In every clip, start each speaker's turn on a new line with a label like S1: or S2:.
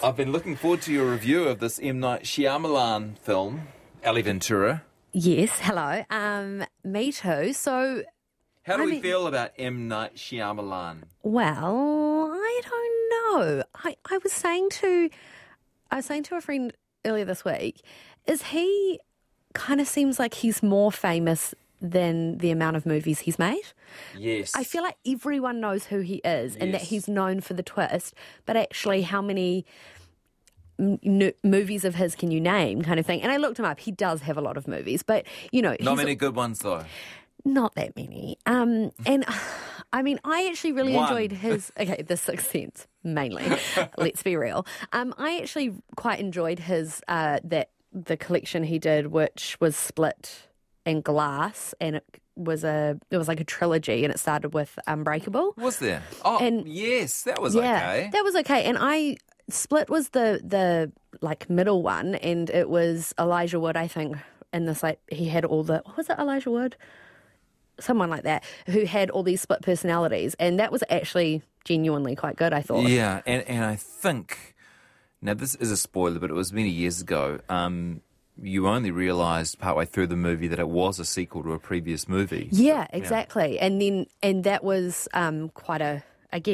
S1: I've been looking forward to your review of this M. Night Shyamalan film, Ali Ventura.
S2: Yes, hello. Me too. So,
S1: How do we feel about M. Night Shyamalan?
S2: Well, I don't know. I was saying to a friend earlier this week, he kind of seems like he's more famous than the amount of movies he's made.
S1: Yes.
S2: I feel like everyone knows who he is and that he's known for the twist, but actually how many movies of his can you name, kind of thing. And I looked him up. He does have a lot of movies, but,
S1: Not many good ones, though.
S2: Not that many. And I mean, I actually really enjoyed his... Okay, The Sixth Sense, mainly. Let's be real. I actually quite enjoyed his... the collection he did, which was Split and Glass, and it was like a trilogy, and it started with Unbreakable.
S1: Was there? Oh, and yes, that was okay.
S2: That was okay. And Split was the like middle one, and it was Elijah Wood, I think, in this, like, he had all the... What was it, Elijah Wood? Someone like that, who had all these split personalities, and that was actually genuinely quite good, I thought.
S1: Yeah, and I think... Now, this is a spoiler, but it was many years ago. You only realised partway through the movie that it was a sequel to a previous movie.
S2: Yeah, exactly. Yeah. And that was quite a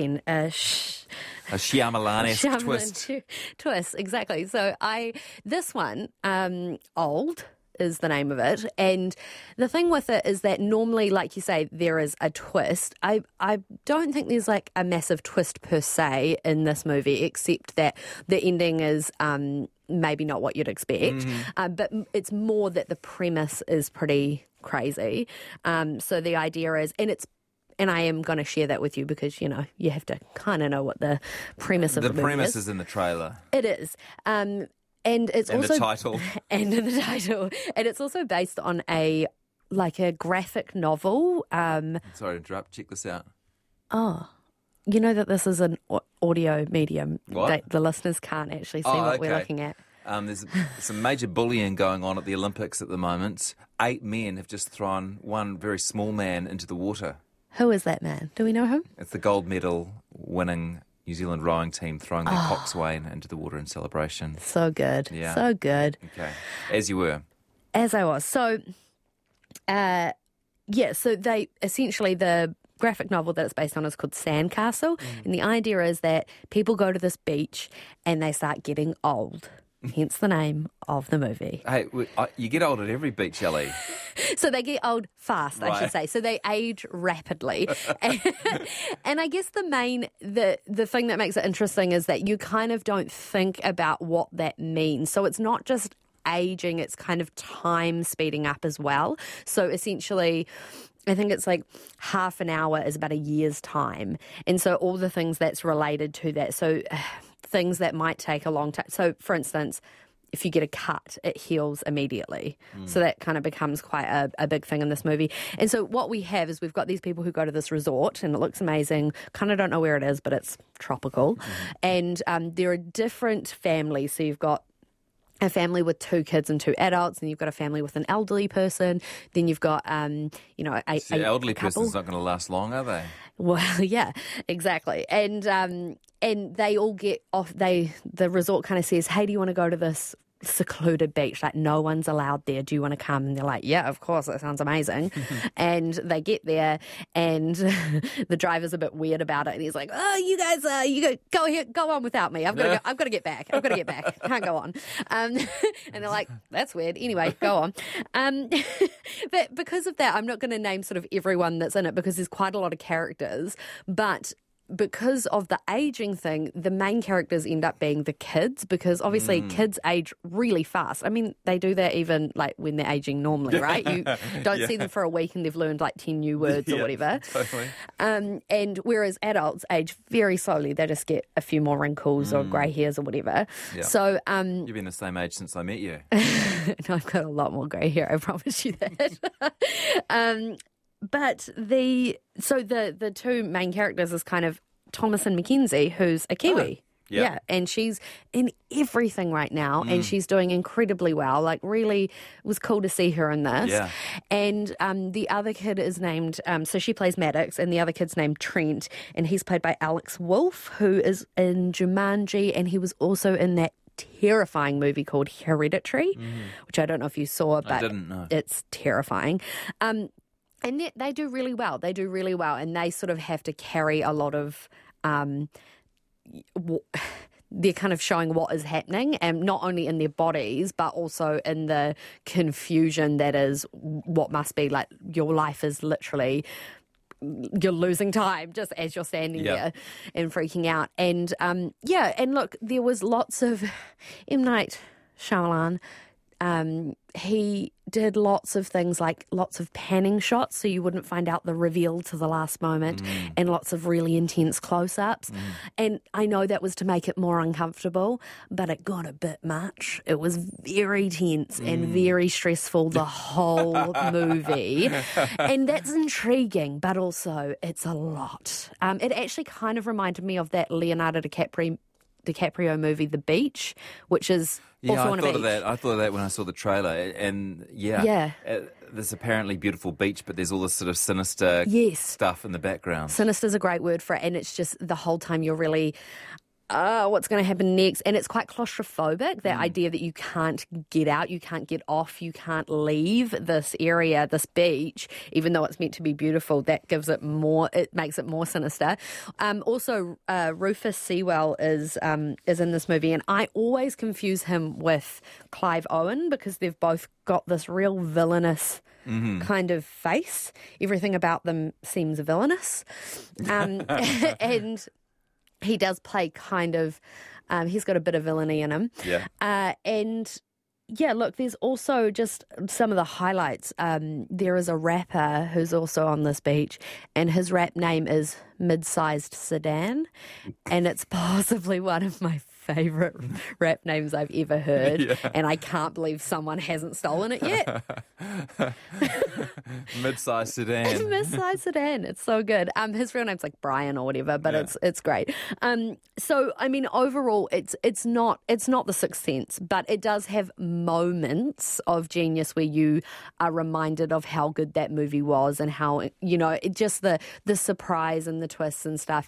S1: Shyamalan-esque
S2: twist, exactly. So this one, Old, is the name of it. And the thing with it is that normally, like you say, there is a twist. I don't think there's like a massive twist per se in this movie, except that the ending is maybe not what you'd expect. But it's more that the premise is pretty crazy. So the idea is, and I am going to share that with you because, you have to kind of know what the premise of the movie is.
S1: The premise is in the trailer.
S2: It is. And it's also
S1: the title.
S2: And in the title. And it's also based on a graphic novel.
S1: Sorry to interrupt. Check this out.
S2: Oh. You know that this is an audio medium.
S1: What?
S2: The listeners can't actually see what we're looking at.
S1: There's some major bullying going on at the Olympics at the moment. 8 men have just thrown one very small man into the water.
S2: Who is that man? Do we know him?
S1: It's the gold medal winning New Zealand rowing team throwing their coxswain into the water in celebration.
S2: So good.
S1: Yeah.
S2: So good.
S1: Okay. As you were.
S2: As I was. So, so they essentially, the graphic novel that it's based on is called Sandcastle. And the idea is that people go to this beach and they start getting old. Hence the name of the movie.
S1: Hey, you get old at every beach, Ellie.
S2: So they get old fast, I should say. So they age rapidly. And I guess the thing that makes it interesting is that you kind of don't think about what that means. So it's not just aging, it's kind of time speeding up as well. So essentially, I think it's like half an hour is about a year's time. And so all the things that's related to that. So things that might take a long time. So, for instance, if you get a cut, it heals immediately. So that kind of becomes quite a big thing in this movie. And so what we have is we've got these people who go to this resort and it looks amazing. Kind of don't know where it is, but it's tropical. And there are different families. So you've got a family with 2 kids and 2 adults, and you've got a family with an elderly person. Then you've got, the
S1: elderly
S2: couple.
S1: person's not going to last long, are they?
S2: Well, yeah, exactly. And they all get off. The resort kind of says, "Hey, do you want to go to this secluded beach? Like, no one's allowed there. Do you want to come?" And they're like, "Yeah, of course. That sounds amazing." And they get there, and the driver's a bit weird about it. And he's like, "Oh, you guys, go on without me. I've got to get back. Can't go on." And they're like, "That's weird." Anyway, go on. But because of that, I'm not going to name sort of everyone that's in it because there's quite a lot of characters, but because of the aging thing, the main characters end up being the kids because obviously kids age really fast. I mean, they do that even like when they're aging normally, right? You don't see them for a week and they've learned like 10 new words or whatever.
S1: Totally.
S2: And whereas adults age very slowly, they just get a few more wrinkles or grey hairs or whatever. Yeah. So
S1: you've been the same age since I met you.
S2: No, I've got a lot more grey hair, I promise you that. But the 2 main characters is kind of Thomasin McKenzie, who's a Kiwi. Yeah. And she's in everything right now, and she's doing incredibly well. Like, really, it was cool to see her in this.
S1: Yeah.
S2: And the other kid is named, so she plays Maddox, and the other kid's named Trent, and he's played by Alex Wolff, who is in Jumanji, and he was also in that terrifying movie called Hereditary, which I don't know if you saw, but
S1: I didn't know.
S2: It's terrifying. And they do really well. They do really well, and they sort of have to carry a lot of... they're kind of showing what is happening, and not only in their bodies, but also in the confusion that is what must be like your life is literally, you're losing time just as you're standing there and freaking out. And and look, there was lots of M. Night Shyamalan. He did lots of things, like lots of panning shots so you wouldn't find out the reveal to the last moment, and lots of really intense close-ups. And I know that was to make it more uncomfortable, but it got a bit much. It was very tense and very stressful, the whole movie. And that's intriguing, but also it's a lot. It actually kind of reminded me of that Leonardo DiCaprio movie, The Beach, which is also on a beach.
S1: I thought of that when I saw the trailer, and there's apparently beautiful beach, but there's all this sort of sinister stuff in the background.
S2: Sinister's a great word for it, and it's just the whole time you're really... what's going to happen next? And it's quite claustrophobic, that idea that you can't get out, you can't get off, you can't leave this area, this beach, even though it's meant to be beautiful. That gives it more, it makes it more sinister. Also, Rufus Sewell is in this movie, and I always confuse him with Clive Owen because they've both got this real villainous kind of face. Everything about them seems villainous. And he does play kind of, he's got a bit of villainy in him.
S1: Yeah.
S2: Look, there's also just some of the highlights. There is a rapper who's also on this beach, and his rap name is Mid-Sized Sedan, and it's possibly one of my favourite rap names I've ever heard, and I can't believe someone hasn't stolen it yet.
S1: Mid-sized sedan.
S2: Mid-sized sedan. It's so good. His real name's like Brian or whatever, but it's great. So I mean, overall, it's not The Sixth Sense, but it does have moments of genius where you are reminded of how good that movie was, and how, you know, just the surprise and the twists and stuff.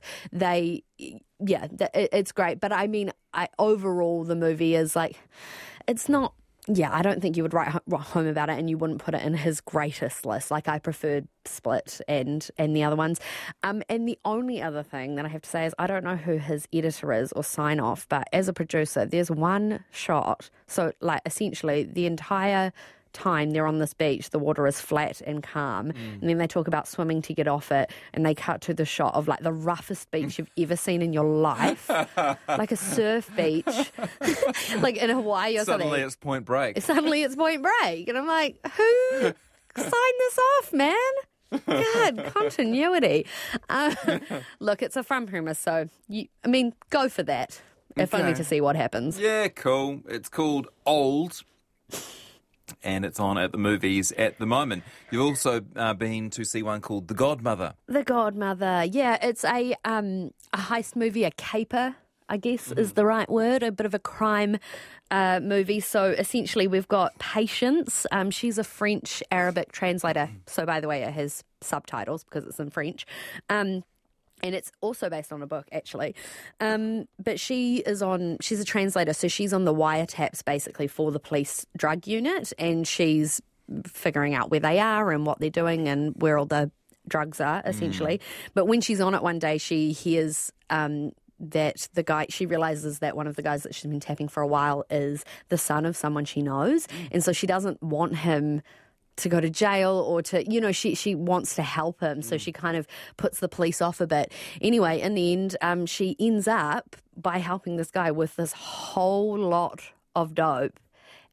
S2: It's great. But I mean, overall, the movie is like, it's not. Yeah, I don't think you would write home about it, and you wouldn't put it in his greatest list. Like, I preferred Split and the other ones. And the only other thing that I have to say is, I don't know who his editor is or sign off, but as a producer, there's one shot. So, like, essentially, the entire time they're on this beach, the water is flat and calm, and then they talk about swimming to get off it, and they cut to the shot of like the roughest beach you've ever seen in your life, like a surf beach, like in Hawaii or something.
S1: Suddenly it's Point Break.
S2: Suddenly it's Point Break, and I'm like, who signed this off, man? God, continuity. Look, it's a fun premise, so go for that, if only to see what happens.
S1: Yeah, cool. It's called Old, and it's on at the movies at the moment. You've also been to see one called The Godmother.
S2: The Godmother, yeah. It's a heist movie, a caper, I guess is the right word, a bit of a crime movie. So essentially we've got Patience. She's a French Arabic translator. So by the way, it has subtitles because it's in French. And it's also based on a book, actually. But she's a translator, so she's on the wiretaps, basically, for the police drug unit, and she's figuring out where they are and what they're doing and where all the drugs are, essentially. But when she's on it one day, she hears that she realises that one of the guys that she's been tapping for a while is the son of someone she knows, and so she doesn't want him to go to jail or to, she wants to help him. So she kind of puts the police off a bit. Anyway, in the end, she ends up by helping this guy with this whole lot of dope.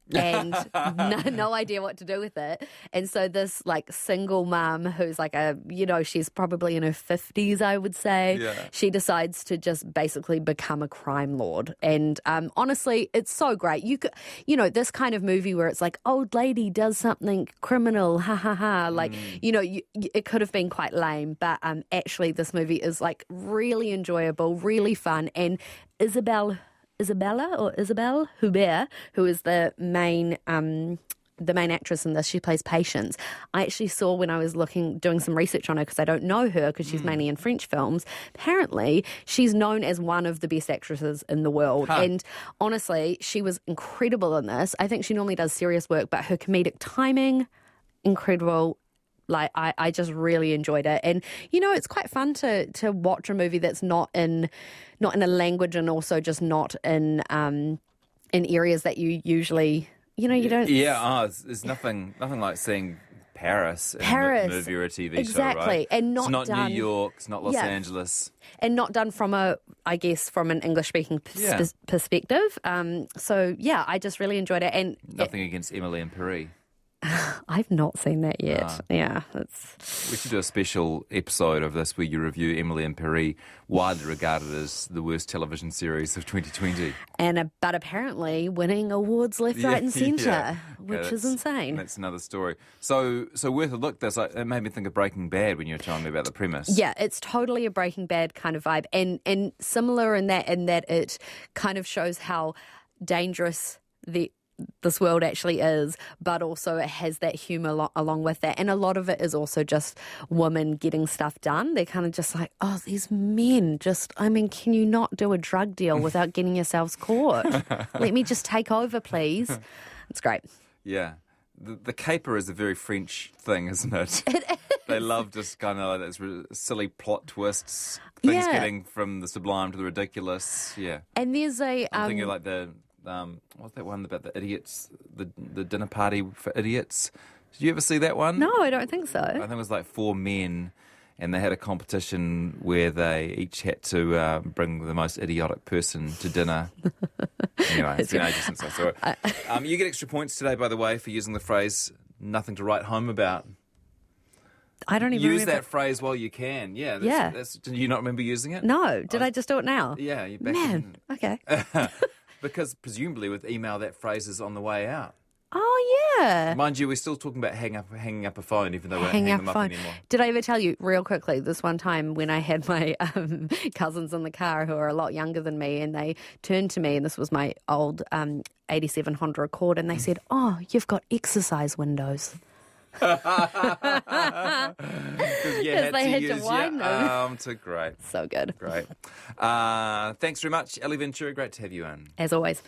S2: and no idea what to do with it. And so this like single mum who's like she's probably in her 50s, I would say.
S1: Yeah.
S2: She decides to just basically become a crime lord. And honestly, it's so great. This kind of movie where it's like old lady does something criminal, ha ha ha. Like, it could have been quite lame, but actually this movie is like really enjoyable, really fun. And Isabelle Huppert, who is the main actress in this, she plays Patience. I actually saw when I was doing some research on her, because I don't know her because she's mainly in French films. Apparently, she's known as one of the best actresses in the world.
S1: Huh.
S2: And honestly, she was incredible in this. I think she normally does serious work, but her comedic timing, incredible. Like, I just really enjoyed it. And, it's quite fun to watch a movie that's not in a language, and also just not in areas that you usually, you don't...
S1: Yeah, there's nothing like seeing Paris in a movie or a TV show,
S2: exactly.
S1: right?
S2: And
S1: it's not New York, it's not Los Angeles.
S2: And not done from from an English-speaking perspective. So, yeah, I just really enjoyed it. And
S1: nothing against Emily in Paris.
S2: I've not seen that yet. Yeah,
S1: we should do a special episode of this where you review Emily in Paris, widely regarded as the worst television series of 2020.
S2: But apparently winning awards left, right, and centre, which is insane.
S1: That's another story. So worth a look. It made me think of Breaking Bad when you were telling me about the premise.
S2: Yeah, it's totally a Breaking Bad kind of vibe, and similar in that it kind of shows how dangerous this world actually is, but also it has that humour along with that. And a lot of it is also just women getting stuff done. They're kind of just like, oh, these men can you not do a drug deal without getting yourselves caught? Let me just take over, please. It's great.
S1: Yeah. The caper is a very French thing, isn't it?
S2: It is.
S1: They love just kind of like those silly plot twists, things getting from the sublime to the ridiculous. Yeah.
S2: And there's
S1: I'm thinking like what's that one about the idiots, the dinner party for idiots? Did you ever see that one?
S2: No, I don't think so.
S1: I think it was like 4 men, and they had a competition where they each had to bring the most idiotic person to dinner. Anyway, it's been ages since I saw it. You get extra points today, by the way, for using the phrase "nothing to write home about."
S2: I don't even
S1: use
S2: remember.
S1: that phrase while you can. Yeah. Did you not remember using it?
S2: No. Did I just do it now?
S1: Yeah. You're back
S2: Man. Okay.
S1: Because presumably with email, that phrase is on the way out.
S2: Oh, yeah.
S1: Mind you, we're still talking about hanging up a phone, even though we don't hang them up anymore.
S2: Did I ever tell you, real quickly, this one time when I had my cousins in the car who are a lot younger than me, and they turned to me, and this was my old 87 Honda Accord, and they said, oh, you've got exercise windows.
S1: Because
S2: they had to wind them.
S1: Great.
S2: So good.
S1: Great. Thanks very much, Ellie Ventura. Great to have you in.
S2: As always.